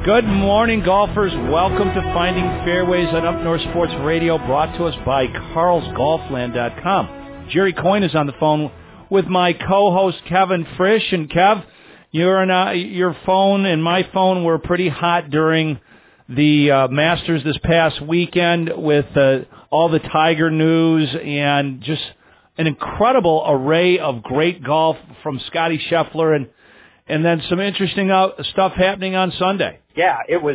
Good morning, golfers. Welcome to Finding Fairways on Up North Sports Radio, brought to us by carlsgolfland.com. Jerry Coyne is on the phone with my co-host, Kevin Frisch. And Kev, your phone and my phone were pretty hot during the Masters this past weekend with all the Tiger news and just an incredible array of great golf from Scottie Scheffler and then some interesting stuff happening on Sunday. Yeah, it was,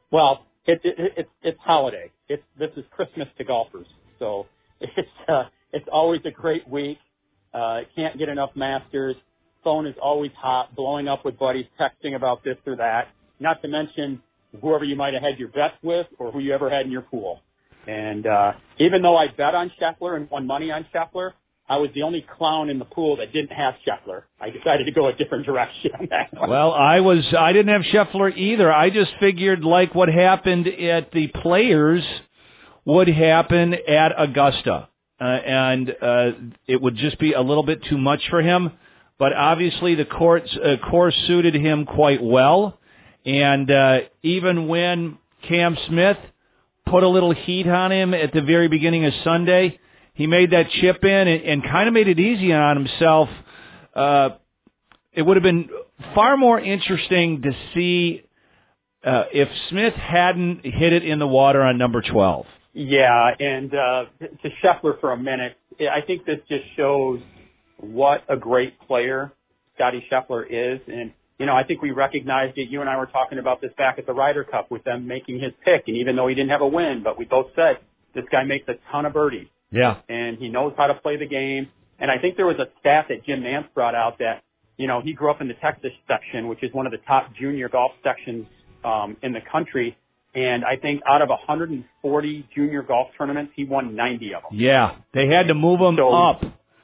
it's holiday. This is Christmas to golfers. So it's always a great week. Can't get enough Masters. Phone is always hot, blowing up with buddies, texting about this or that. Not to mention whoever you might have had your bets with or who you ever had in your pool. And even though I bet on Scheffler and won money on Scheffler, I was the only clown in the pool that didn't have Scheffler. I decided to go a different direction on that one. Well, I didn't have Scheffler either. I just figured like what happened at the Players would happen at Augusta. And it would just be a little bit too much for him. But obviously the course suited him quite well. And even when Cam Smith put a little heat on him at the very beginning of Sunday, he made that chip in and kind of made it easy on himself. It would have been far more interesting to see if Smith hadn't hit it in the water on number 12. Yeah, and to Scheffler for a minute, I think this just shows what a great player Scottie Scheffler is. And, I think we recognized it. You and I were talking about this back at the Ryder Cup with them making his pick. And even though he didn't have a win, but we both said this guy makes a ton of birdies. Yeah. And he knows how to play the game. And I think there was a stat that Jim Nantz brought out that, he grew up in the Texas section, which is one of the top junior golf sections in the country. And I think out of 140 junior golf tournaments, he won 90 of them. Yeah. They had to move him up.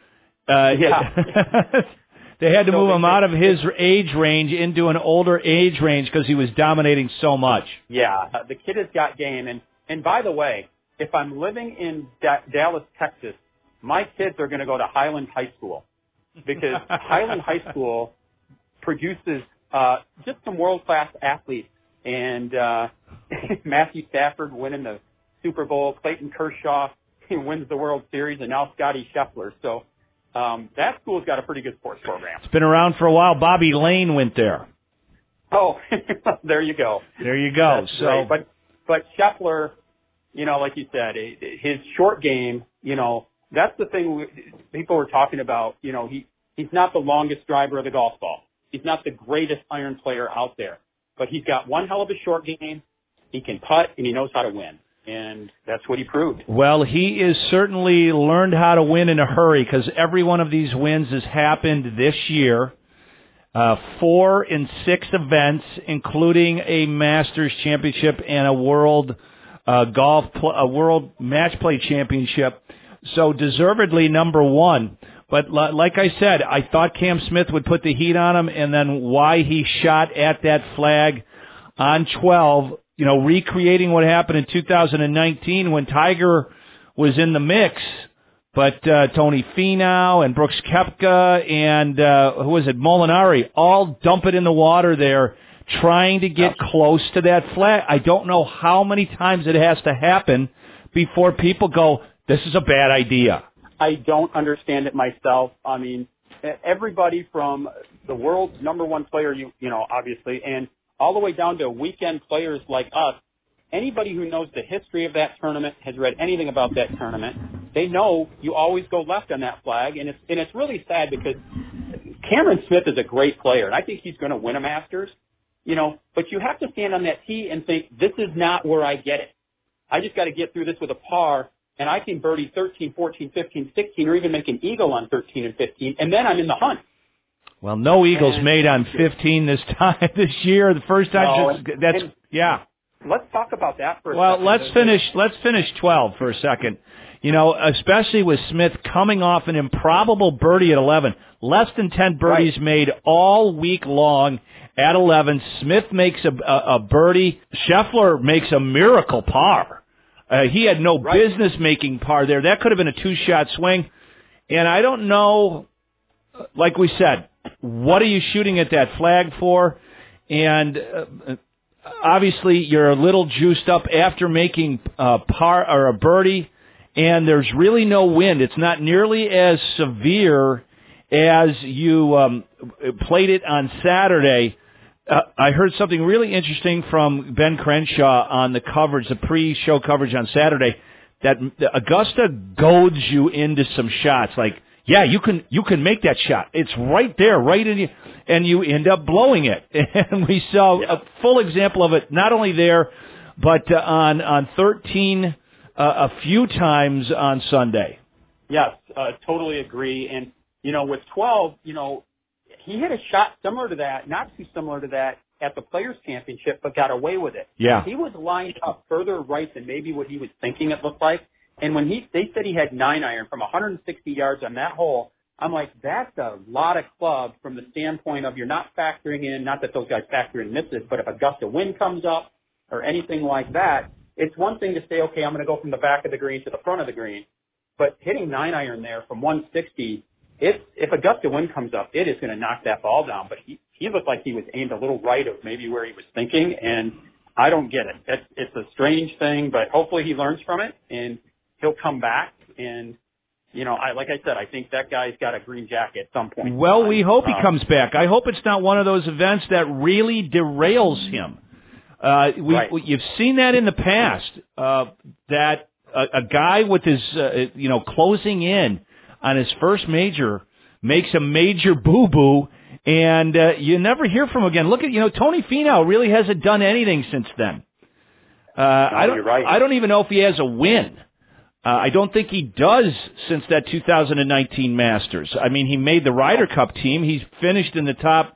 They had to move him out of his age range into an older age range because he was dominating so much. Yeah. The kid has got game. And by the way, if I'm living in Dallas, Texas, my kids are going to go to Highland High School because Highland High School produces just some world-class athletes. And Matthew Stafford winning the Super Bowl, Clayton Kershaw wins the World Series, and now Scottie Scheffler. So that school's got a pretty good sports program. It's been around for a while. Bobby Lane went there. Oh, there you go. There you go. That's so, great. But Scheffler, like you said, his short game, that's the thing people were talking about. He's not the longest driver of the golf ball. He's not the greatest iron player out there, but he's got one hell of a short game. He can putt and he knows how to win. And that's what he proved. Well, he is certainly learned how to win in a hurry because every one of these wins has happened this year. 4 in 6 events, including a Masters Championship and a World World Match Play Championship. So deservedly number 1. But like I said, I thought Cam Smith would put the heat on him, and then why he shot at that flag on 12, recreating what happened in 2019 when Tiger was in the mix. But Tony Finau and Brooks Koepka and Molinari all dump it in the water there, trying to get close to that flag. I don't know how many times it has to happen before people go, this is a bad idea. I don't understand it myself. I mean, everybody from the world's number 1 player, obviously, and all the way down to weekend players like us, anybody who knows the history of that tournament, has read anything about that tournament, they know you always go left on that flag. And it's really sad because Cameron Smith is a great player, and I think he's going to win a Masters, but you have to stand on that tee and think, this is not where I get it. I just got to get through this with a par, and I can birdie 13, 14, 15, 16, or even make an eagle on 13 and 15, and then I'm in the hunt. Well, no eagles made on 15 this year. The first time, yeah. Let's talk about that for a second. Well, let's finish 12 for a second. Especially with Smith coming off an improbable birdie at 11. Less than 10 birdies made all week long at 11. Smith makes a birdie. Scheffler makes a miracle par. He had no business making par there. That could have been a 2-shot swing. And I don't know, like we said, what are you shooting at that flag for? And obviously you're a little juiced up after making a par or a birdie, and there's really no wind. It's not nearly as severe as you played it on Saturday. I heard something really interesting from Ben Crenshaw on the coverage, the pre-show coverage on Saturday, that Augusta goads you into some shots. Like, yeah, you can make that shot. It's right there, right in you, and you end up blowing it. And we saw a full example of it, not only there, but on 13 a few times on Sunday. Yes, totally agree. And, with 12, he hit a shot similar to that, not too similar to that, at the Players' Championship, but got away with it. Yeah. He was lined up further right than maybe what he was thinking it looked like. And when they said he had 9-iron from 160 yards on that hole, I'm like, that's a lot of club from the standpoint of you're not factoring in, not that those guys factor in misses, but if a gust of wind comes up or anything like that, it's one thing to say, okay, I'm going to go from the back of the green to the front of the green. But hitting 9-iron there from 160, if a gust of wind comes up, it is going to knock that ball down. But he looked like he was aimed a little right of maybe where he was thinking, and I don't get it. It's a strange thing, but hopefully he learns from it, and he'll come back. And, like I said, I think that guy's got a green jacket at some point. Well, we hope he comes back. I hope it's not one of those events that really derails him. Right. You've seen that in the past, that a guy with his, closing in on his first major makes a major boo-boo, and you never hear from him again. Look at, Tony Finau really hasn't done anything since then. You're right. I don't even know if he has a win. I don't think he does since that 2019 Masters. I mean, he made the Ryder Cup team. He's finished in the top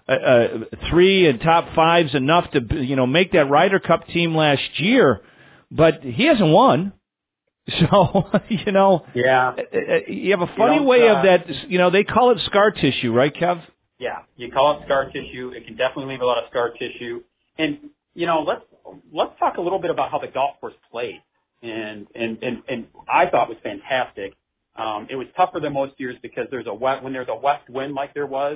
3 and top 5's enough to, make that Ryder Cup team last year, but he hasn't won. So, yeah, you have a funny way of that, they call it scar tissue, right, Kev? Yeah, you call it scar tissue. It can definitely leave a lot of scar tissue. And, let's talk a little bit about how the golf course played. And I thought was fantastic. It was tougher than most years because when there's a west wind like there was,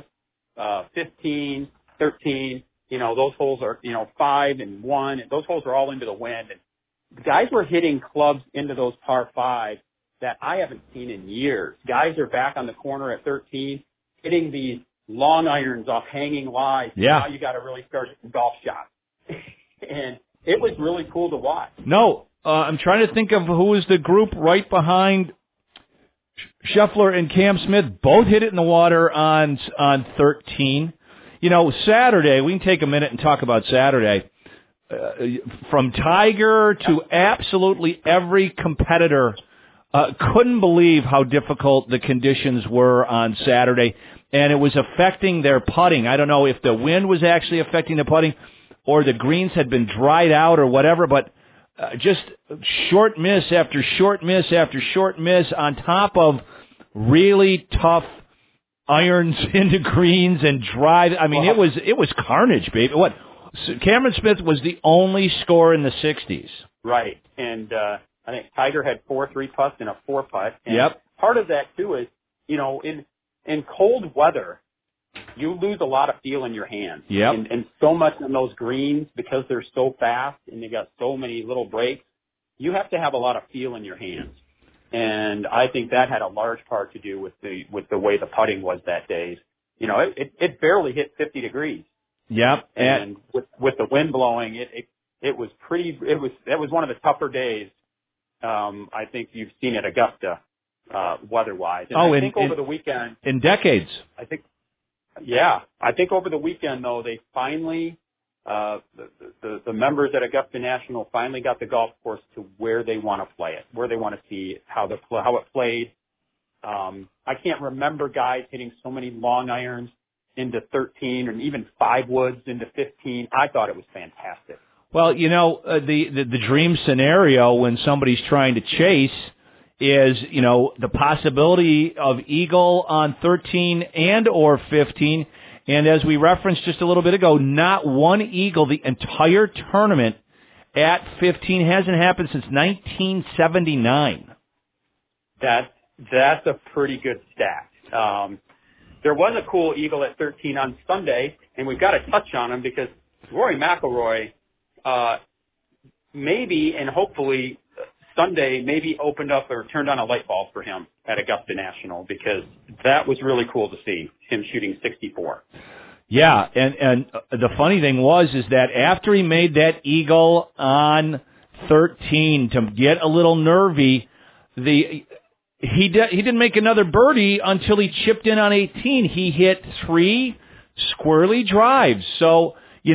15, 13, those holes are, 5 and 1, and those holes are all into the wind. And the guys were hitting clubs into those par 5s that I haven't seen in years. Guys are back on the corner at 13, hitting these long irons off hanging lies. Yeah. Now you got to really start hitting golf shots. And it was really cool to watch. No, I'm trying to think of who was the group right behind Scheffler and Cam Smith. Both hit it in the water on 13. Saturday, we can take a minute and talk about Saturday. From Tiger to absolutely every competitor, couldn't believe how difficult the conditions were on Saturday, and it was affecting their putting. I don't know if the wind was actually affecting the putting or the greens had been dried out or whatever, but just short miss after short miss after short miss on top of really tough irons into greens and drive. I mean, it was carnage, baby. What? Cameron Smith was the only scorer in the 60s. Right. And I think Tiger had 4 3-putts and a 4-putt. And yep. Part of that, too, is, in cold weather, you lose a lot of feel in your hands. Yep. And so much on those greens, because they're so fast and you got so many little breaks, you have to have a lot of feel in your hands. And I think that had a large part to do with the way the putting was that day. It barely hit 50 degrees. Yep. And with the wind blowing, it was one of the tougher days I think you've seen at Augusta weather-wise. And I think over the weekend, in decades. I think over the weekend though, they finally the members at Augusta National finally got the golf course to where they want to play it, where they want to see how it played. I can't remember guys hitting so many long irons into 13 and even 5 woods into 15. I thought it was fantastic. Well, the dream scenario when somebody's trying to chase is, the possibility of eagle on 13 and or 15. And as we referenced just a little bit ago, not one eagle the entire tournament at 15 hasn't happened since 1979. That's a pretty good stat. There was a cool eagle at 13 on Sunday, and we've got to touch on him because Rory McIlroy maybe and hopefully Sunday maybe opened up or turned on a light bulb for him at Augusta National, because that was really cool to see him shooting 64. Yeah, and the funny thing is that after he made that eagle on 13 to get a little nervy, he didn't make another birdie until he chipped in on 18. He hit 3 squirrely drives. So,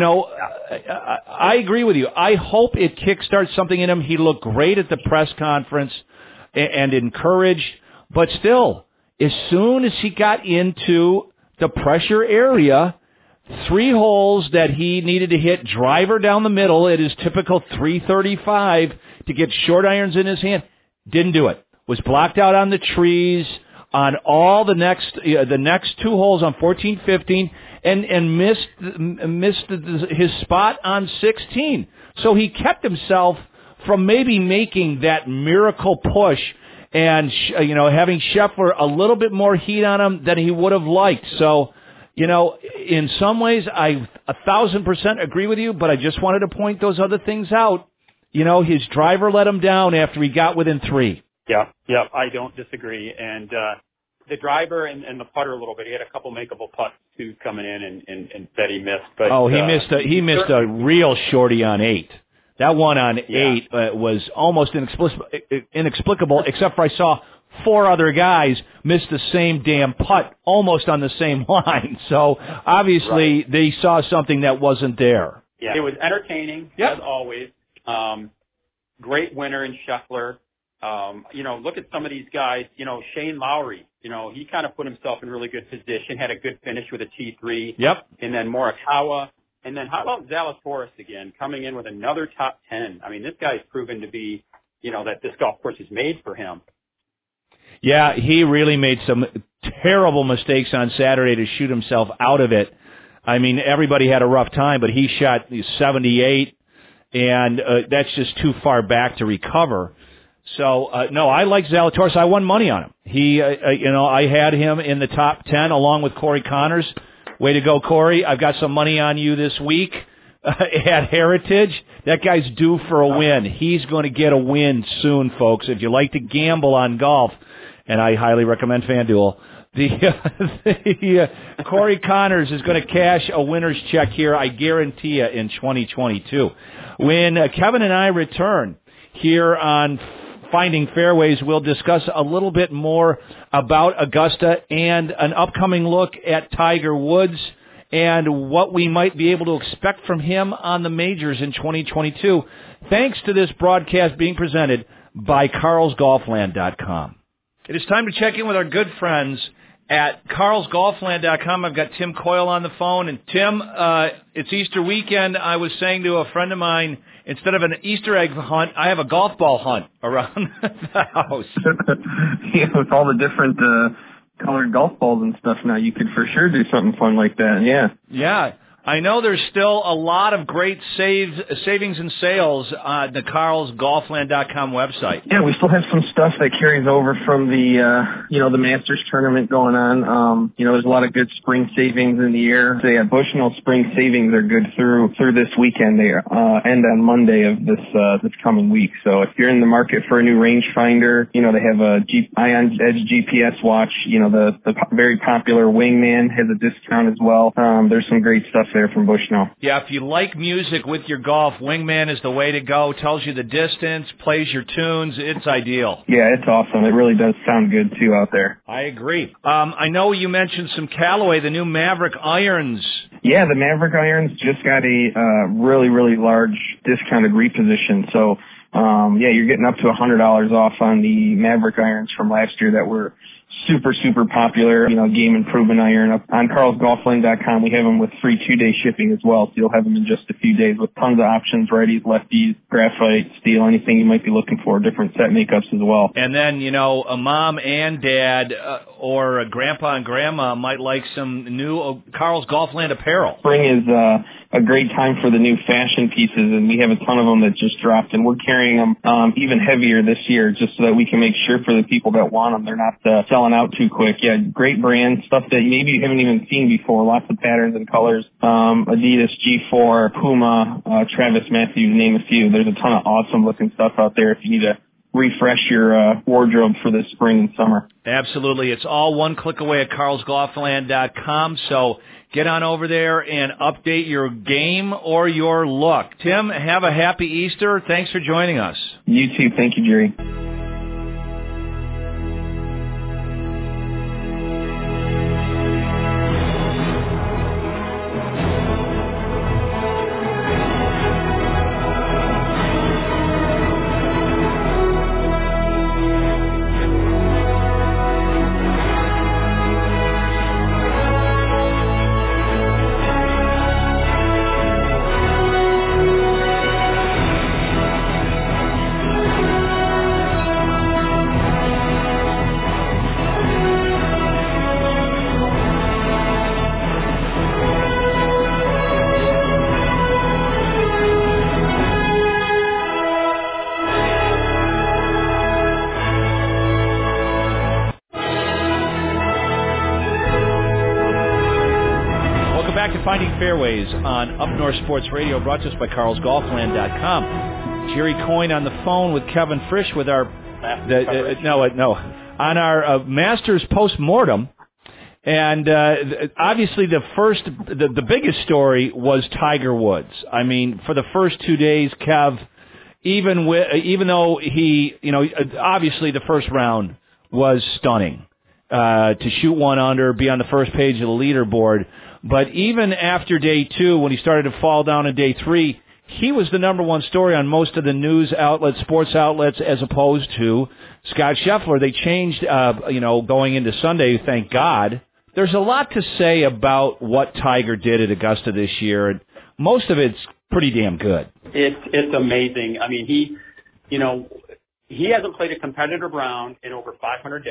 I agree with you. I hope it kickstarts something in him. He looked great at the press conference and encouraged, but still, as soon as he got into the pressure area, 3 holes that he needed to hit driver down the middle at his typical 335 to get short irons in his hand, didn't do it. Was blocked out on the trees on all the next 2 holes on 14, 15, and missed his spot on 16. So he kept himself from maybe making that miracle push and having Scheffler a little bit more heat on him than he would have liked. So, in some ways I 1,000% agree with you, but I just wanted to point those other things out. His driver let him down after he got within 3. Yeah, I don't disagree. And the driver and the putter a little bit. He had a couple makeable putts too coming in and that he missed. But he missed a real shorty on 8. That one on 8 was almost inexplicable, except for I saw 4 other guys miss the same damn putt almost on the same line. So obviously they saw something that wasn't there. Yeah, it was entertaining as always. Great winner in Scheffler. Look at some of these guys. Shane Lowry. He kind of put himself in really good position. Had a good finish with a T3. Yep. And then Morikawa. And then how about Zalatoris again, coming in with another top 10? I mean, this guy's proven to be, that this golf course is made for him. Yeah, he really made some terrible mistakes on Saturday to shoot himself out of it. I mean, everybody had a rough time, but he shot 78, and that's just too far back to recover. So, no, I like Zalatoris. I won money on him. He, I had him in the top 10 along with Corey Connors. Way to go, Corey. I've got some money on you this week at Heritage. That guy's due for a win. He's going to get a win soon, folks. If you like to gamble on golf, and I highly recommend FanDuel, Corey Connors is going to cash a winner's check here, I guarantee you, in 2022. When Kevin and I return here on Finding Fairways, we'll discuss a little bit more about Augusta and an upcoming look at Tiger Woods and what we might be able to expect from him on the majors in 2022. Thanks to this broadcast being presented by CarlsGolfLand.com. It is time to check in with our good friends at CarlsGolfLand.com. I've got Tim Coyle on the phone. And Tim, it's Easter weekend. I was saying to a friend of mine, instead of an Easter egg hunt, I have a golf ball hunt around the house. With all the different colored golf balls and stuff now, you could for sure do something fun like that, Yeah. I know there's still a lot of great savings and sales on the CarlsGolfLand.com website. Yeah, we still have some stuff that carries over from the Masters tournament going on. There's a lot of good spring savings in the air. So yeah, Bushnell spring savings are good through this weekend. They end on Monday of this coming week. So if you're in the market for a new rangefinder, they have a Ion Edge GPS watch. The very popular Wingman has a discount as well. There's some great stuff there from Bushnell. Yeah, if you like music with your golf, Wingman is the way to go. Tells you the distance, plays your tunes. It's ideal. Yeah, it's awesome. It really does sound good, too, out there. I agree. I know you mentioned some Callaway, the new Maverick irons. Yeah, the Maverick irons just got a really, really large discounted reposition. So, you're getting up to $100 off on the Maverick irons from last year that were super, super popular, game improvement iron. Up on CarlsGolfLand.com, we have them with free 2-day shipping as well, so you'll have them in just a few days with tons of options, righties, lefties, graphite, steel, anything you might be looking for, different set makeups as well. And then, a mom and dad or a grandpa and grandma might like some new Carl's Golfland apparel. apparel. Spring is a great time for the new fashion pieces, and we have a ton of them that just dropped, and we're carrying them even heavier this year just so that we can make sure for the people that want them, they're not selling out too quick. Yeah, great brand stuff that maybe you haven't even seen before, lots of patterns and colors. Adidas, G4, Puma, Travis Matthews, name a few. There's a ton of awesome looking stuff out there if you need to refresh your wardrobe for the spring and summer. Absolutely. It's all one click away at carlsgolfland.com. So get on over there and update your game or your look. Tim, have a happy Easter. Thanks for joining us. You too. Thank you, Jerry. Finding Fairways on Up North Sports Radio, brought to us by carlsgolfland.com. Jerry Coyne on the phone with Kevin Frisch with our on our Masters post-mortem. And obviously the biggest story was Tiger Woods. I mean, for the first 2 days, Kev, even though he, obviously the first round was stunning, to shoot one under, be on the first page of the leaderboard. But even after day 2, when he started to fall down in day 3, he was the number one story on most of the news outlets, sports outlets, as opposed to Scott Scheffler. They changed, going into Sunday, thank God. There's a lot to say about what Tiger did at Augusta this year, and most of it's pretty damn good. It's amazing. I mean, he hasn't played a competitive round in over 500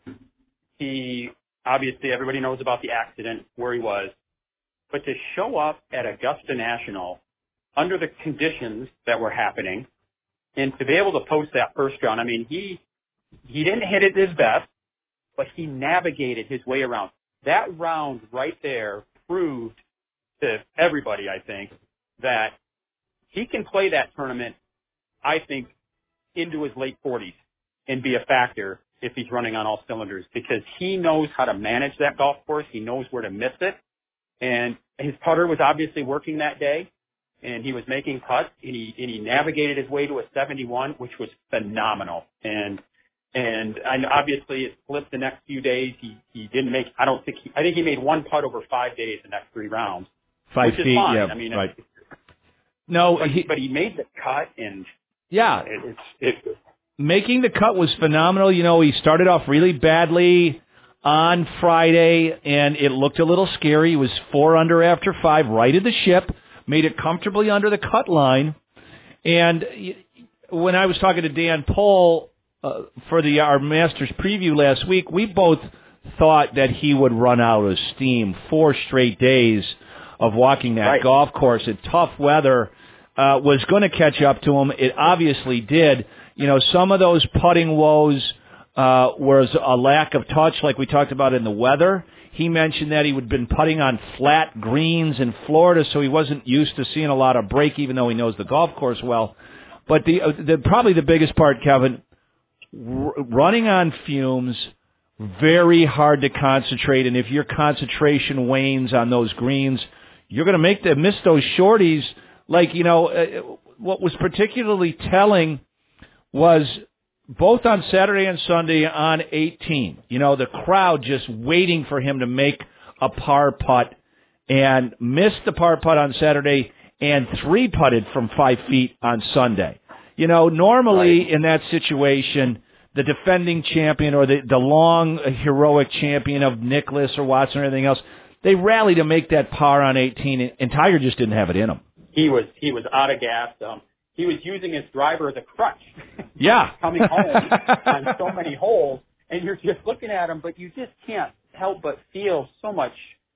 days. Obviously, everybody knows about the accident where he was. But to show up at Augusta National under the conditions that were happening and to be able to post that first round, I mean, he didn't hit it his best, but he navigated his way around. That round right there proved to everybody, I think, that he can play that tournament, I think, into his late 40s and be a factor if he's running on all cylinders, because he knows how to manage that golf course. He knows where to miss it. And his putter was obviously working that day, and he was making putts, and he navigated his way to a 71, which was phenomenal. And obviously it flipped the next few days. He didn't make, I think he made one putt over 5 days the next 3 rounds. 5 feet, yeah. I mean, right. But he made the cut, and yeah, it's making the cut was phenomenal. He started off really badly on Friday, and it looked a little scary. He was 4 under after 5, righted the ship, made it comfortably under the cut line. And when I was talking to Dan Pohl for our Masters preview last week, we both thought that he would run out of steam. 4 straight days of walking that golf course in tough weather was going to catch up to him. It obviously did. Some of those putting woes was a lack of touch, like we talked about in the weather. He mentioned that he had been putting on flat greens in Florida, so he wasn't used to seeing a lot of break, even though he knows the golf course well. But probably the biggest part, Kevin, running on fumes, very hard to concentrate, and if your concentration wanes on those greens, you're going to miss those shorties. Like, what was particularly telling was both on Saturday and Sunday on 18, the crowd just waiting for him to make a par putt, and missed the par putt on Saturday and 3-putted from 5 feet on Sunday. Normally in that situation, the defending champion or the long heroic champion of Nicklaus or Watson or anything else, they rally to make that par on 18, and Tiger just didn't have it in him. He was out of gas. He was using his driver as a crutch. Yeah. Coming home on so many holes, and you're just looking at him, but you just can't help but feel so much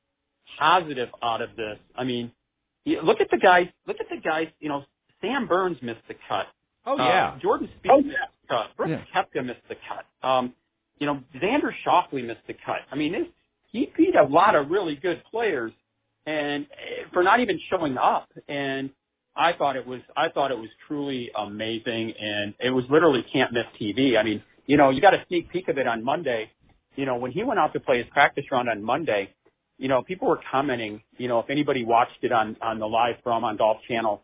positive out of this. I mean, look at the guys. You know, Sam Burns missed the cut. Oh yeah. Jordan Spieth missed the cut. Brooks Koepka missed the cut. You know, Xander Schauffele missed the cut. I mean, he beat a lot of really good players, and for not even showing up. And I thought it was truly amazing, and it was literally can't miss TV. I mean, you know, you got a sneak peek of it on Monday. You know, when he went out to play his practice round on Monday, you know, people were commenting, you know, if anybody watched it on the live from on Golf Channel,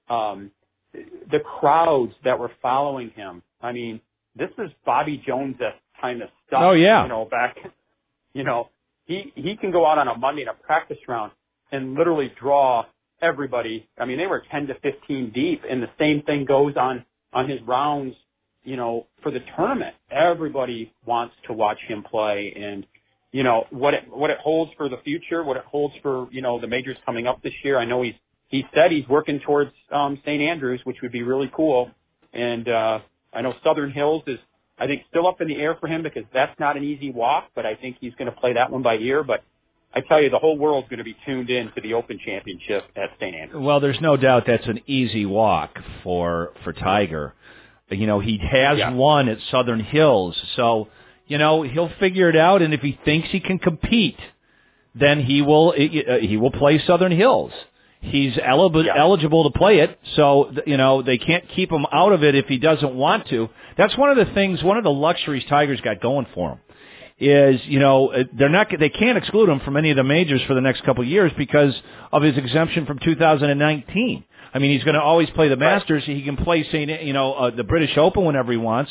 the crowds that were following him. I mean, this is Bobby Jones' kind of stuff. Oh yeah. You know, back, you know, he can go out on a Monday in a practice round and literally draw everybody. I mean, they were 10 to 15 deep, and the same thing goes on his rounds, you know, for the tournament. Everybody wants to watch him play, and, you know, what it holds for the future, what it holds for, you know, the majors coming up this year. I know he said he's working towards St. Andrews, which would be really cool. And I know Southern Hills is, I think, still up in the air for him because that's not an easy walk, but I think he's going to play that one by ear. But I tell you, the whole world's going to be tuned in to the Open Championship at St. Andrews. Well, there's no doubt that's an easy walk for Tiger. You know, he has won at Southern Hills, so, you know, he'll figure it out, and if he thinks he can compete, then he will play Southern Hills. He's eligible to play it, so, you know, they can't keep him out of it if he doesn't want to. That's one of the things, one of the luxuries Tiger's got going for him is, you know, they can't exclude him from any of the majors for the next couple of years because of his exemption from 2019. I mean, he's going to always play the Masters. He can play the British Open whenever he wants.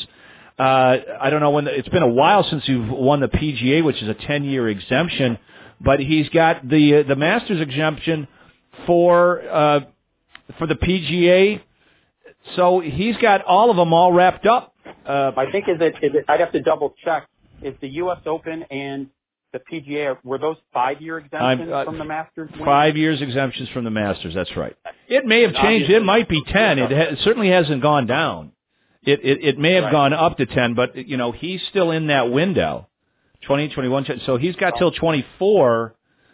I don't know when it's been a while since you've won the PGA, which is a 10-year exemption, but he's got the Masters exemption for the PGA, so he's got all of them all wrapped up. I think is it? I'd have to double check. Is the U.S. Open and the PGA, were those 5-year exemptions from the Masters? 5 years exemptions from the Masters. That's right. It may have changed. It might be 10. It certainly hasn't gone down. It may have gone up to 10, but you know he's still in that window, 2021. So he's got till 24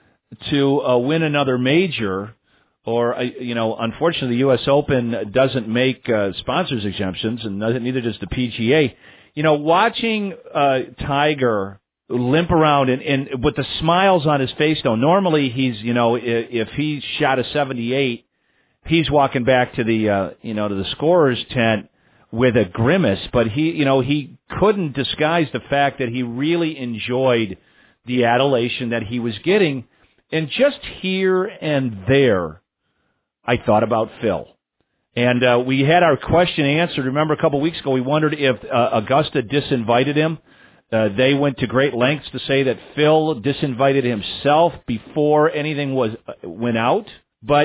to win another major. Or, you know, unfortunately, the U.S. Open doesn't make sponsors exemptions, and neither does the PGA. You know, watching Tiger limp around and with the smiles on his face, though, normally he's, you know, if he shot a 78, he's walking back to the, to the scorer's tent with a grimace, but he couldn't disguise the fact that he really enjoyed the adulation that he was getting. And just here and there, I thought about Phil. And we had our question answered. Remember a couple of weeks ago, we wondered if Augusta disinvited him. They went to great lengths to say that Phil disinvited himself before anything went out. But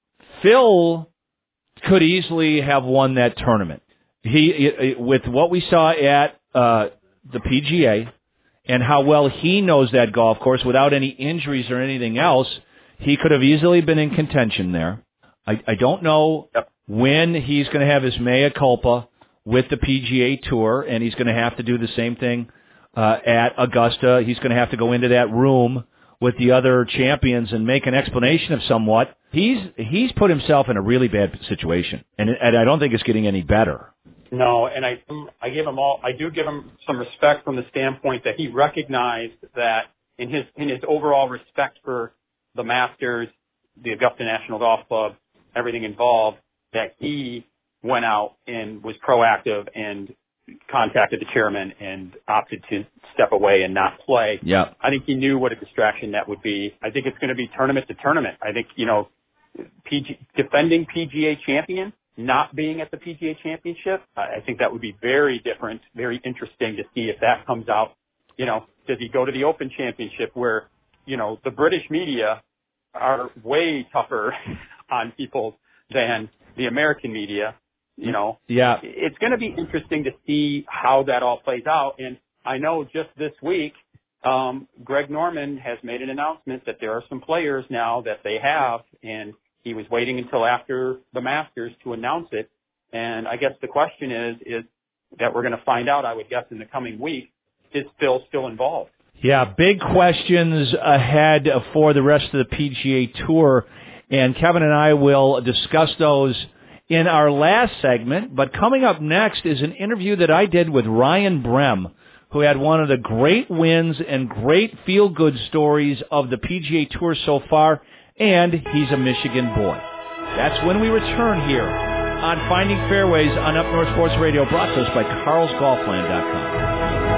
Phil could easily have won that tournament. He, with what we saw at the PGA and how well he knows that golf course without any injuries or anything else, he could have easily been in contention there. I don't know when he's going to have his mea culpa with the PGA Tour, and he's going to have to do the same thing at Augusta. He's going to have to go into that room with the other champions and make an explanation of somewhat. He's put himself in a really bad situation, and I don't think it's getting any better. No, and I do give him some respect from the standpoint that he recognized that in his overall respect for the Masters, the Augusta National Golf Club, everything involved, that he went out and was proactive and contacted the chairman and opted to step away and not play. Yeah. I think he knew what a distraction that would be. I think it's going to be tournament to tournament. I think, defending PGA champion, not being at the PGA Championship, I think that would be very different, very interesting to see if that comes out. Does he go to the Open Championship where, the British media are way tougher on people than the American media? Yeah. It's going to be interesting to see how that all plays out. And I know just this week, Greg Norman has made an announcement that there are some players now that they have, and he was waiting until after the Masters to announce it. And I guess the question is that we're going to find out, I would guess, in the coming week, is Phil still involved? Yeah, big questions ahead for the rest of the PGA Tour, and Kevin and I will discuss those in our last segment. But coming up next is an interview that I did with Ryan Brehm, who had one of the great wins and great feel-good stories of the PGA Tour so far, and he's a Michigan boy. That's when we return here on Finding Fairways on Up North Sports Radio, brought to us by CarlsGolfLand.com.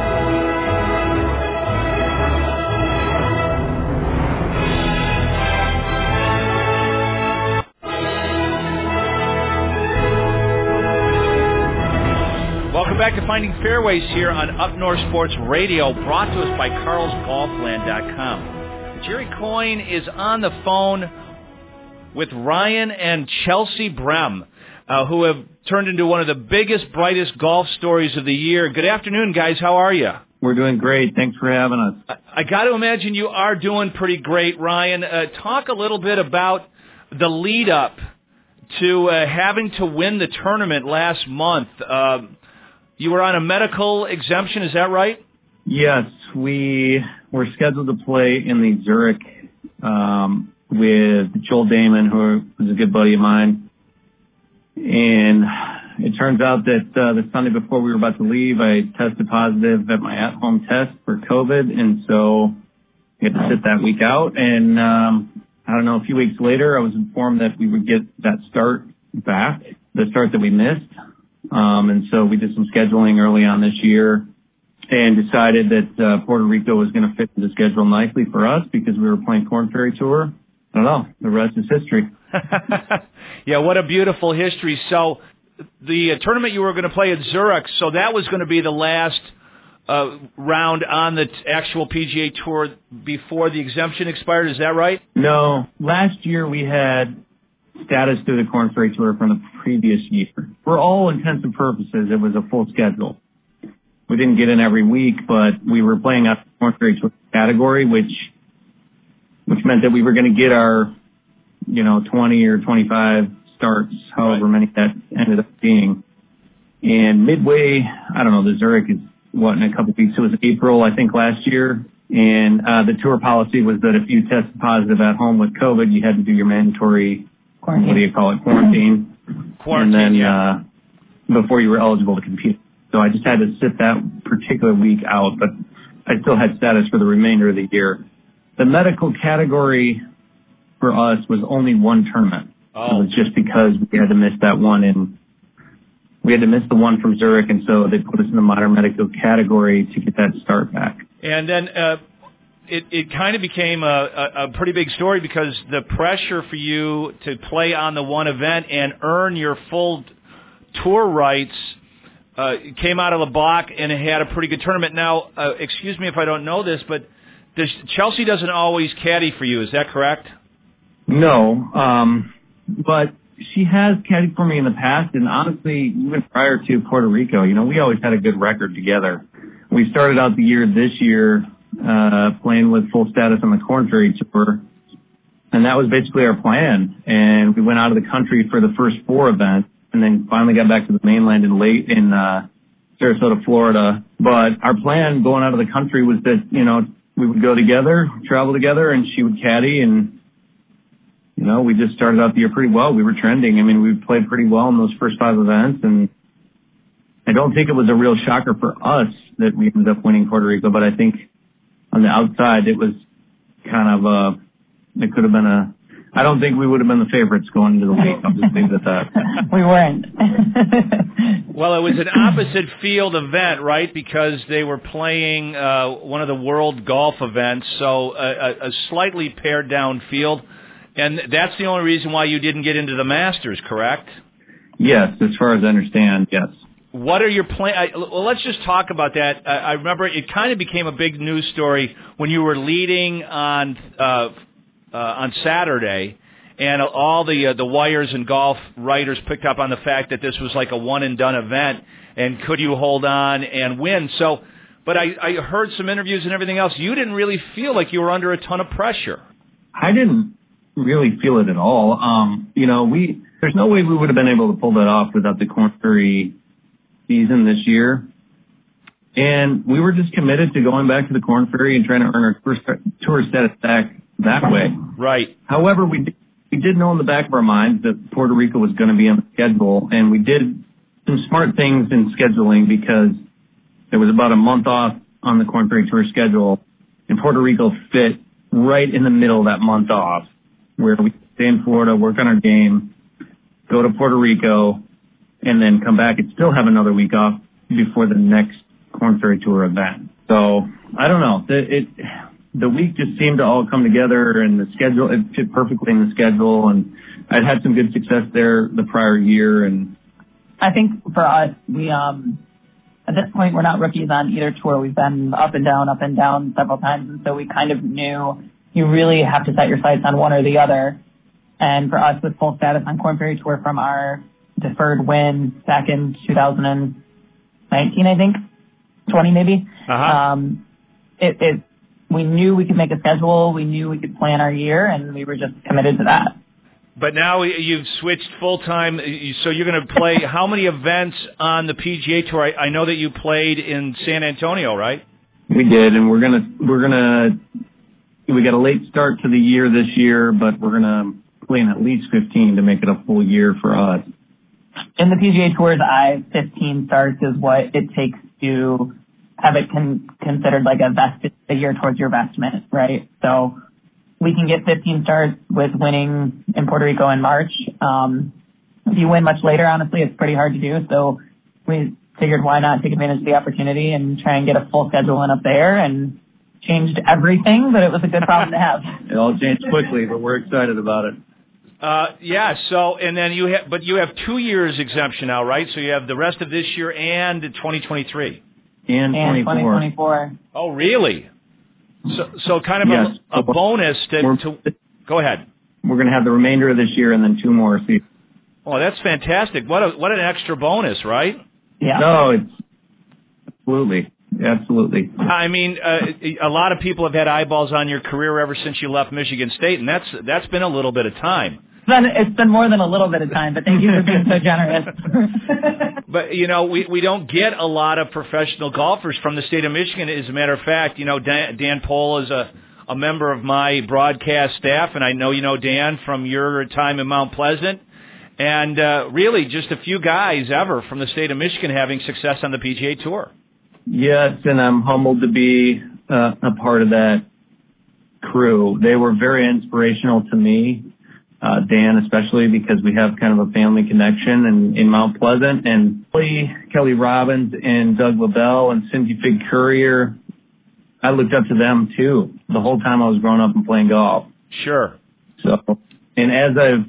Welcome back to Finding Fairways here on Up North Sports Radio, brought to us by CarlsGolfLand.com. Jerry Coyne is on the phone with Ryan and Chelsea Brehm, who have turned into one of the biggest, brightest golf stories of the year. Good afternoon, guys. How are you? We're doing great. Thanks for having us. I got to imagine you are doing pretty great, Ryan. Talk a little bit about the lead-up to having to win the tournament last month. You were on a medical exemption, is that right? Yes, we were scheduled to play in the Zurich with Joel Damon, who was a good buddy of mine. And it turns out that the Sunday before we were about to leave, I tested positive at my at-home test for COVID, and so we had to sit that week out. And I don't know, a few weeks later, I was informed that we would get that start back, the start that we missed. And so we did some scheduling early on this year and decided that Puerto Rico was going to fit the schedule nicely for us because we were playing Korn Ferry Tour. I don't know. The rest is history. Yeah, what a beautiful history. So the tournament you were going to play at Zurich, so that was going to be the last round on the actual PGA Tour before the exemption expired. Is that right? No. Last year we had status through the Korn Ferry Tour from the previous year. For all intents and purposes, it was a full schedule. We didn't get in every week, but we were playing out the Korn Ferry Tour category, which meant that we were going to get our, 20 or 25 starts, however many that ended up being. And midway, I don't know, the Zurich is, in a couple of weeks? It was April, I think, last year. And the tour policy was that if you tested positive at home with COVID, you had to do your mandatory quarantine. What do you call it? Quarantine. And then before you were eligible to compete. So I just had to sit that particular week out, but I still had status for the remainder of the year. The medical category for us was only one tournament. Oh. It was just because we had to miss that one, and we had to miss the one from Zurich, and so they put us in the modern medical category to get that start back. And then it kind of became a pretty big story because the pressure for you to play on the one event and earn your full tour rights came out of the block, and it had a pretty good tournament. Now, excuse me if I don't know this, but Chelsea doesn't always caddy for you. Is that correct? No, but she has caddied for me in the past, and honestly, even prior to Puerto Rico, we always had a good record together. We started out the year this year playing with full status on the Korn Ferry Tour, and that was basically our plan. And we went out of the country for the first 4 events, and then finally got back to the mainland in Sarasota, Florida. But our plan going out of the country was that, we would go together, travel together, and she would caddy, and we just started out the year pretty well. We were trending. I mean, we played pretty well in those first 5 events, and I don't think it was a real shocker for us that we ended up winning Puerto Rico, but I think on the outside it was kind of it could have been I don't think we would have been the favorites going into the week. I'll just leave it at that. We weren't. Well, it was an opposite field event, right? Because they were playing one of the world golf events, so a slightly pared down field. And that's the only reason why you didn't get into the Masters, correct? Yes, as far as I understand, yes. What are your plans? Well, let's just talk about that. I remember it kind of became a big news story when you were leading on Saturday, and all the wires and golf writers picked up on the fact that this was like a one-and-done event, and could you hold on and win? So, but I heard some interviews and everything else. You didn't really feel like you were under a ton of pressure. I didn't really feel it at all. There's no way we would have been able to pull that off without the Korn Ferry season this year. And we were just committed to going back to the Korn Ferry and trying to earn our first tour status back that way. Right. However, we did know in the back of our minds that Puerto Rico was going to be on the schedule, and we did some smart things in scheduling because there was about a month off on the Korn Ferry Tour schedule, and Puerto Rico fit right in the middle of that month off, where we stay in Florida, work on our game, go to Puerto Rico, and then come back and still have another week off before the next Korn Ferry Tour event. So, I don't know. The week just seemed to all come together, and the schedule, it fit perfectly in the schedule, and I'd had some good success there the prior year. And I think for us, we, at this point, we're not rookies on either tour. We've been up and down several times, and so we kind of knew you really have to set your sights on one or the other. And for us, with full status on Korn Ferry Tour from our deferred win back in 2019, I think, 20 maybe, we knew we could make a schedule, we knew we could plan our year, and we were just committed to that. But now you've switched full-time, so you're going to play how many events on the PGA Tour? I know that you played in San Antonio, right? We did, and we got a late start to the year this year, but we're going to play in at least 15 to make it a full year for us. In the PGA Tour's eyes, 15 starts is what it takes to have it considered like a year towards your investment, right? So we can get 15 starts with winning in Puerto Rico in March. If you win much later, honestly, it's pretty hard to do. So we figured why not take advantage of the opportunity and try and get a full schedule in up there, and changed everything, but it was a good problem to have. It all changed quickly, but we're excited about it. So, and then you have 2 years exemption now, right? So you have the rest of this year and 2023. And 2024. Oh, really? So kind of yes. a bonus to go ahead. We're going to have the remainder of this year and then 2 more seasons. Oh, that's fantastic. What an extra bonus, right? Yeah. No, it's absolutely. I mean, a lot of people have had eyeballs on your career ever since you left Michigan State, and that's been a little bit of time. It's been more than a little bit of time, but thank you for being so generous. But, we don't get a lot of professional golfers from the state of Michigan. As a matter of fact, Dan Pohl is a member of my broadcast staff, and I know you know Dan from your time in Mount Pleasant. And really just a few guys ever from the state of Michigan having success on the PGA Tour. Yes, and I'm humbled to be a part of that crew. They were very inspirational to me. Dan especially, because we have kind of a family connection in Mount Pleasant, and Kelly Robbins and Doug LaBelle and Cindy Fig Courier, I looked up to them too the whole time I was growing up and playing golf. Sure. So, and as I've,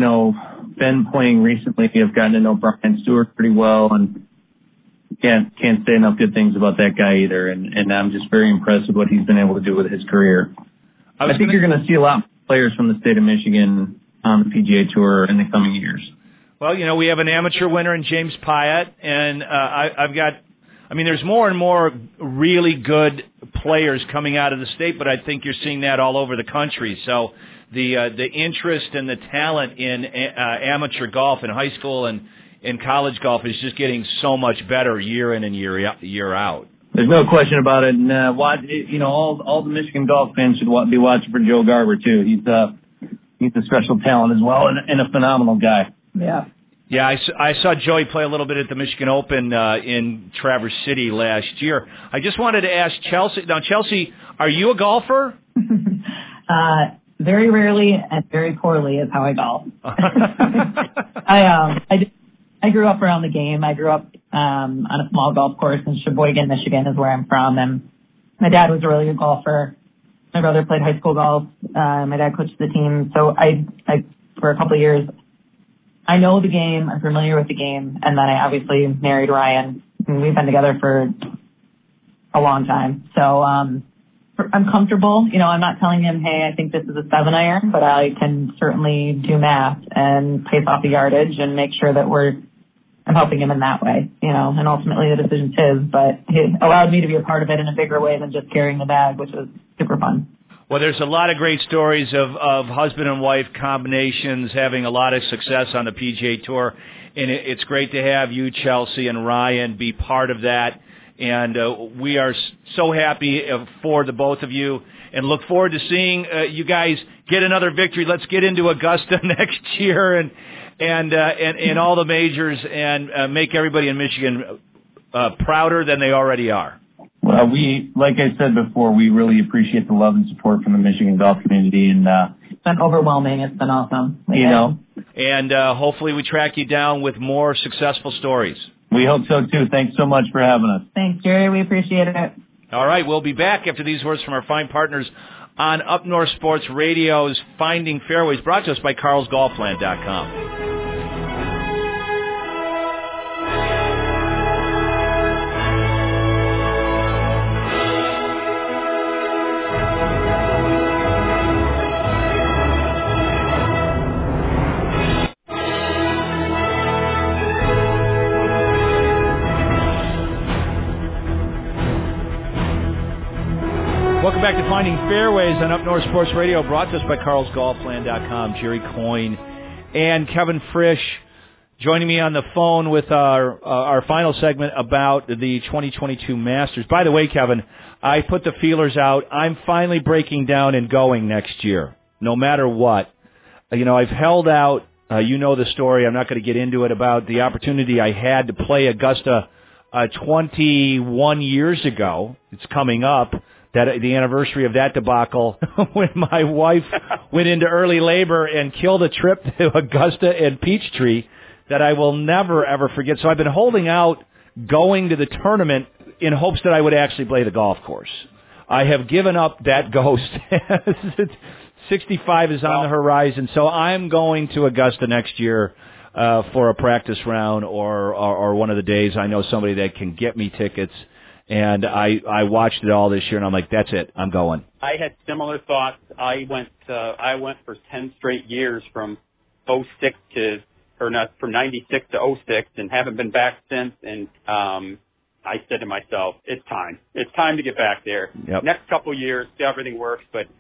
been playing recently, I've gotten to know Brian Stewart pretty well, and can't say enough good things about that guy either, and I'm just very impressed with what he's been able to do with his career. I think you're going to see a lot players from the state of Michigan on the PGA Tour in the coming years. Well, we have an amateur winner in James Pyatt, and there's more and more really good players coming out of the state, but I think you're seeing that all over the country. So the interest and the talent in amateur golf in high school and in college golf is just getting so much better year in and year out. There's no question about it. And all the Michigan golf fans should be watching for Joe Garber too. He's a special talent as well, and a phenomenal guy. Yeah. Yeah, I saw Joey play a little bit at the Michigan Open in Traverse City last year. I just wanted to ask Chelsea. Now, Chelsea, are you a golfer? Very rarely and very poorly is how I golf. I grew up around the game. I grew up on a small golf course in Sheboygan, Michigan is where I'm from, and my dad was a really good golfer. My brother played high school golf. My dad coached the team. So I for a couple of years, I know the game. I'm familiar with the game. And then I obviously married Ryan. And we've been together for a long time. So I'm comfortable. I'm not telling him, hey, I think this is a 7-iron, but I can certainly do math and pace off the yardage and make sure that I'm helping him in that way, and ultimately the decision's his, but he allowed me to be a part of it in a bigger way than just carrying the bag, which was super fun. Well, there's a lot of great stories of husband and wife combinations having a lot of success on the PGA Tour, and it's great to have you, Chelsea, and Ryan be part of that. And we are so happy for the both of you and look forward to seeing you guys get another victory. Let's get into Augusta next year and all the majors and make everybody in Michigan prouder than they already are. Well, like I said before, we really appreciate the love and support from the Michigan golf community, and it's been overwhelming. It's been awesome. And hopefully we track you down with more successful stories. We hope so too. Thanks so much for having us. Thanks, Jerry. We appreciate it. All right, we'll be back after these words from our fine partners on Up North Sports Radio's Finding Fairways, brought to us by CarlsGolfLand.com. Welcome back to Finding Fairways on Up North Sports Radio, brought to us by CarlsGolfLand.com. Jerry Coyne and Kevin Frisch joining me on the phone with our final segment about the 2022 Masters. By the way, Kevin, I put the feelers out. I'm finally breaking down and going next year, no matter what. I've held out. You know the story. I'm not going to get into it about the opportunity I had to play Augusta 21 years ago. It's coming up. The anniversary of that debacle when my wife went into early labor and killed a trip to Augusta and Peachtree that I will never, ever forget. So I've been holding out going to the tournament in hopes that I would actually play the golf course. I have given up that ghost. 65 is on the horizon, so I'm going to Augusta next year for a practice round or one of the days. I know somebody that can get me tickets. And I watched it all this year, and I'm like, that's it. I'm going. I had similar thoughts. I went for 10 straight years from 96 to 06, and haven't been back since. And I said to myself, it's time. It's time to get back there. Yep. Next couple of years, see how everything works. But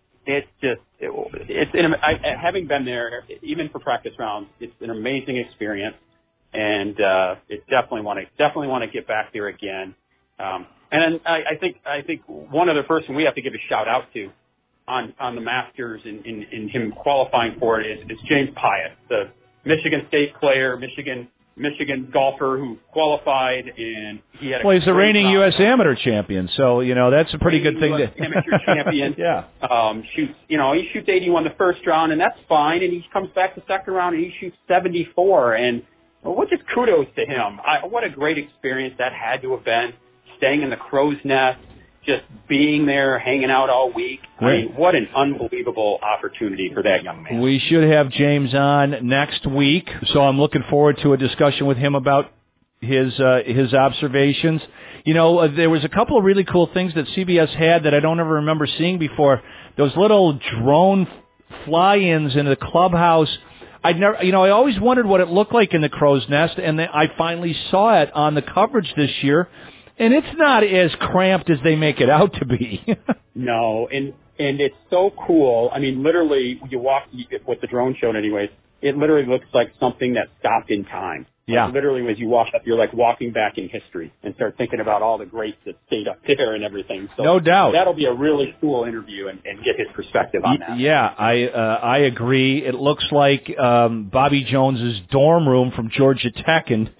having been there, even for practice rounds, it's an amazing experience, and it definitely want to get back there again. And then I think one other person we have to give a shout out to on the Masters in him qualifying for it is James Piot, the Michigan State player, Michigan golfer who qualified, and he had he's the reigning U.S. amateur champion, so that's a pretty good thing to amateur champion. Yeah. He shoots 81 the first round, and that's fine, and he comes back the second round and he shoots 74, and just kudos to him. What a great experience that had to have been. Staying in the crow's nest, just being there, hanging out all week. I mean, what an unbelievable opportunity for that young man. We should have James on next week, so I'm looking forward to a discussion with him about his observations. There was a couple of really cool things that CBS had that I don't ever remember seeing before. Those little drone fly-ins into the clubhouse. I always wondered what it looked like in the crow's nest, and I finally saw it on the coverage this year. And it's not as cramped as they make it out to be. No, and it's so cool. I mean, literally, you walk, what the drone showed anyways, it literally looks like something that stopped in time. Yeah. Like, literally, as you walk up, you're like walking back in history and start thinking about all the greats that stayed up there and everything. So no doubt. That'll be a really cool interview and get his perspective on that. Yeah, I agree. It looks like Bobby Jones's dorm room from Georgia Tech in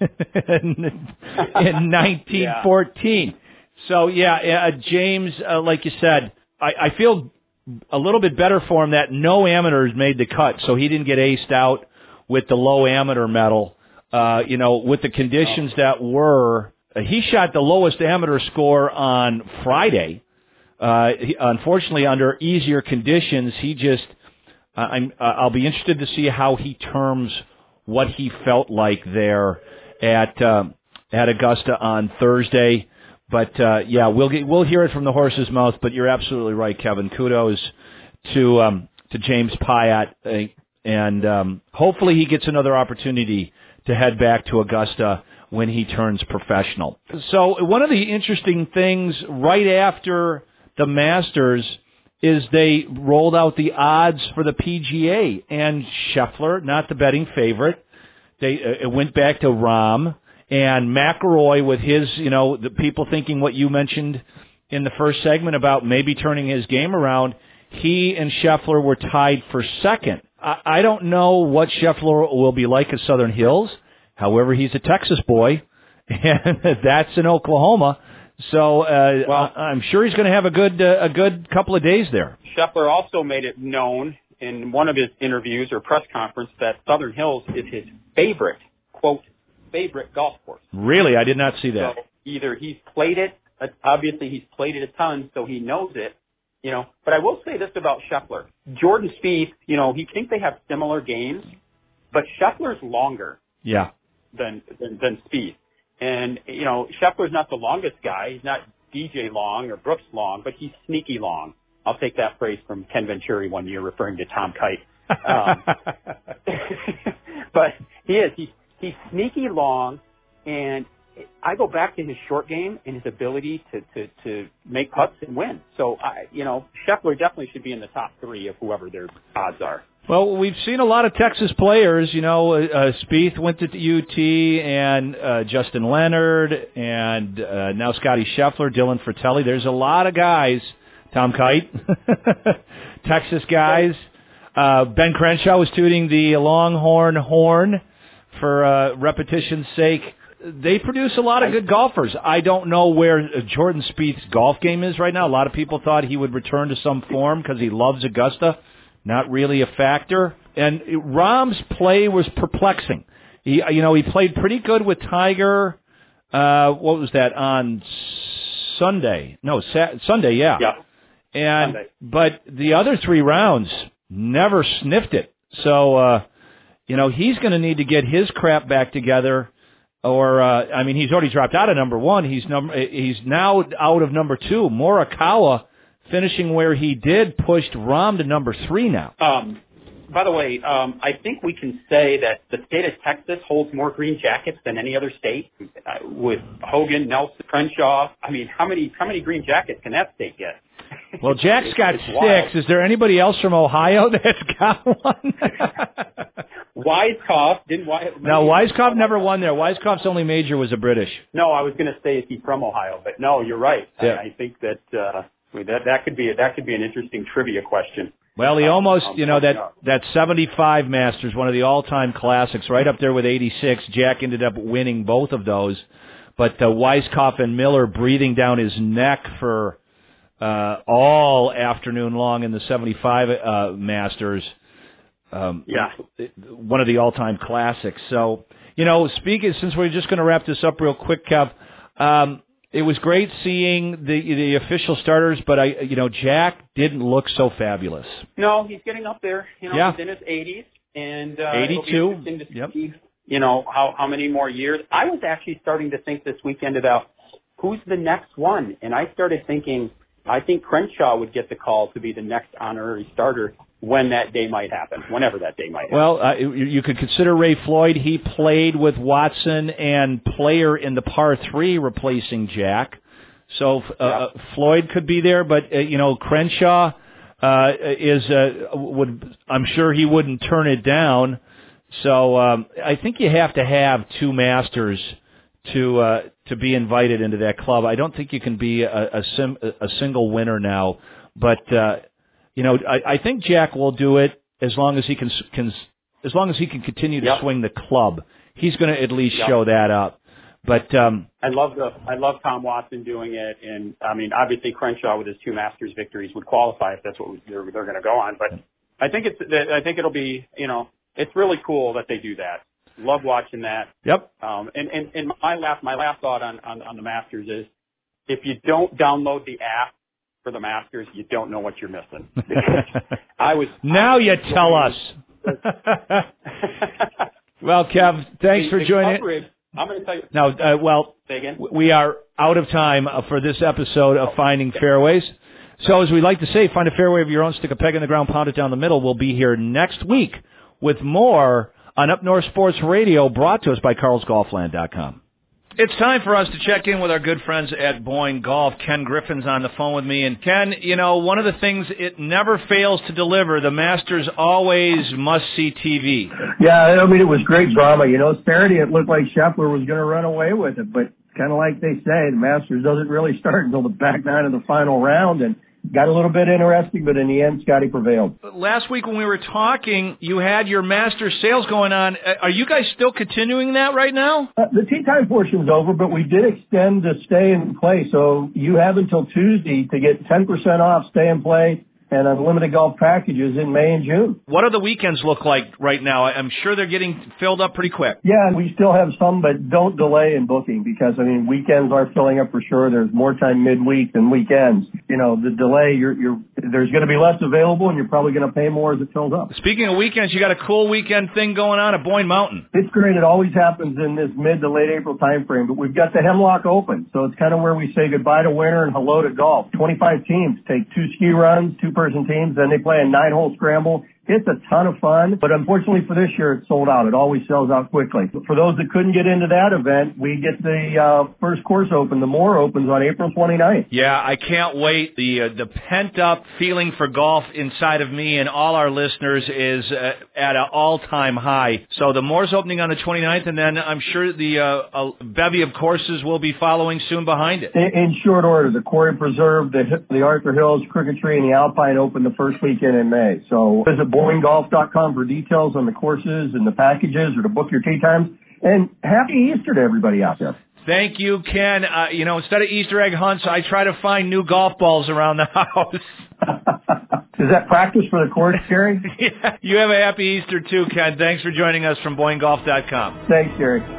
1914. Yeah. So, James, like you said, I feel a little bit better for him that no amateurs made the cut, so he didn't get aced out with the low amateur medal. With the conditions that were, he shot the lowest amateur score on Friday. Unfortunately, under easier conditions, he just, I'll be interested to see how he terms what he felt like there at Augusta on Thursday. But, we'll hear it from the horse's mouth, but you're absolutely right, Kevin. Kudos to James Piot, and hopefully he gets another opportunity to head back to Augusta when he turns professional. So one of the interesting things right after the Masters is they rolled out the odds for the PGA, and Scheffler, not the betting favorite, it went back to Rahm, And McIlroy with his, the people thinking what you mentioned in the first segment about maybe turning his game around, he and Scheffler were tied for second. I don't know what Scheffler will be like at Southern Hills. However, he's a Texas boy, and that's in Oklahoma. So I'm sure he's going to have a good couple of days there. Scheffler also made it known in one of his interviews or press conference that Southern Hills is his favorite, quote, favorite golf course. Really? I did not see that. So either he's played it, obviously he's played it a ton, so he knows it, But I will say this about Scheffler. Jordan Spieth, he thinks they have similar games, but Scheffler's longer. Yeah. Than Spieth. And, Scheffler's not the longest guy. He's not DJ long or Brooks long, but he's sneaky long. I'll take that phrase from Ken Venturi one year referring to Tom Kite. But he is. He's sneaky long, and I go back to his short game and his ability to make putts and win. So, Scheffler definitely should be in the top three of whoever their odds are. Well, we've seen a lot of Texas players. Spieth went to UT, and Justin Leonard, and now Scotty Scheffler, Dylan Fratelli. There's a lot of guys. Tom Kite, Texas guys. Ben Crenshaw was tooting the Longhorn horn for repetition's sake. They produce a lot of good golfers. I don't know where Jordan Spieth's golf game is right now. A lot of people thought he would return to some form because he loves Augusta. Not really a factor. And Rahm's play was perplexing. He played pretty good with Tiger. What was that on Sunday? No, Sunday. Yeah. And Sunday. But the other 3 rounds never sniffed it. So he's going to need to get his crap back together. Or he's already dropped out of number 1. He's now out of number 2. Morikawa, finishing where he did, pushed Rahm to number 3 now. By the way, I think we can say that the state of Texas holds more green jackets than any other state. With Hogan, Nelson, Crenshaw. How many green jackets can that state get? Well, Jack's got 6. Wild. Is there anybody else from Ohio that's got one? Weiskopf didn't. No, Weiskopf never won there. Weiskopf's only major was a British. No, I was going to say is he from Ohio, but no, you're right. Yeah. I think that that could be an interesting trivia question. Well, he almost, that 75 Masters, one of the all-time classics, right up there with 86. Jack ended up winning both of those, but Weiskopf and Miller breathing down his neck for all afternoon long in the 75 Masters. One of the all-time classics. So, since we're just going to wrap this up real quick, Kev, it was great seeing the official starters, but Jack didn't look so fabulous. No, he's getting up there. He's in his 80s, and 82. It'll be interesting to see, how many more years. I was actually starting to think this weekend about who's the next one, and I started thinking, I think Crenshaw would get the call to be the next honorary starter when that day might happen, whenever that day might happen. Well, you could consider Ray Floyd. He played with Watson and Player in the par 3 replacing Jack. So Floyd could be there, but Crenshaw I'm sure he wouldn't turn it down. So I think you have to have 2 Masters to be invited into that club. I don't think you can be a single winner now, but I think Jack will do it as long as he can continue to swing the club. He's going to at least show that up. But I love Tom Watson doing it, and obviously Crenshaw with his 2 Masters victories would qualify if that's what they're going to go on. But I think it'll be it's really cool that they do that. Love watching that. Yep. And my last thought on the Masters is if you don't download the app for the Masters, you don't know what you're missing. You tell us. Well, Kev, thanks for joining. I'm going to tell you. Now, say again? We are out of time for this episode of Finding Fairways. So, as we like to say, find a fairway of your own, stick a peg in the ground, pound it down the middle. We'll be here next week with more on Up North Sports Radio, brought to us by CarlsGolfLand.com. It's time for us to check in with our good friends at Boyne Golf. Ken Griffin's on the phone with me. And Ken, you know, one of the things it never fails to deliver, the Masters always must-see TV. Yeah, I mean, it was great drama. You know, Saturday it looked like Scheffler was going to run away with it, but kind of like they say, the Masters doesn't really start until the back nine of the final round, and got a little bit interesting, but in the end, Scotty prevailed. Last week when we were talking, you had your Masters sales going on. Are you guys still continuing that right now? The tee time portion's over, but we did extend the stay and play, so you have until Tuesday to get 10% off stay and play and unlimited golf packages in May and June. What do the weekends look like right now? I'm sure they're getting filled up pretty quick. Yeah, we still have some, but don't delay in booking because, I mean, weekends are filling up for sure. There's more time midweek than weekends. You know, the delay, there's going to be less available, and you're probably going to pay more as it fills up. Speaking of weekends, you got a cool weekend thing going on at Boyne Mountain. It's great. It always happens in this mid to late April time frame, but we've got the Hemlock Open, so it's kind of where we say goodbye to winter and hello to golf. 25 teams take 2 ski runs, 2-person teams, then they play a 9-hole scramble. It's a ton of fun, but unfortunately for this year, it's sold out. It always sells out quickly. But for those that couldn't get into that event, we get the first course open. The Moore opens on April 29th. Yeah, I can't wait. The pent-up feeling for golf inside of me and all our listeners is at an all-time high. So the Moore's opening on the 29th, and then I'm sure the bevy of courses will be following soon behind it. In short order, the Quarry Preserve, the Arthur Hills, Crooked Tree, and the Alpine open the first weekend in May. So visit BoyneGolf.com for details on the courses and the packages or to book your tee times. And happy Easter to everybody out there. Thank you, Ken. You know, instead of Easter egg hunts, I try to find new golf balls around the house. Is that practice for the course, Gary? Yeah. You have a happy Easter too, Ken. Thanks for joining us from BoyneGolf.com. Thanks, Gary.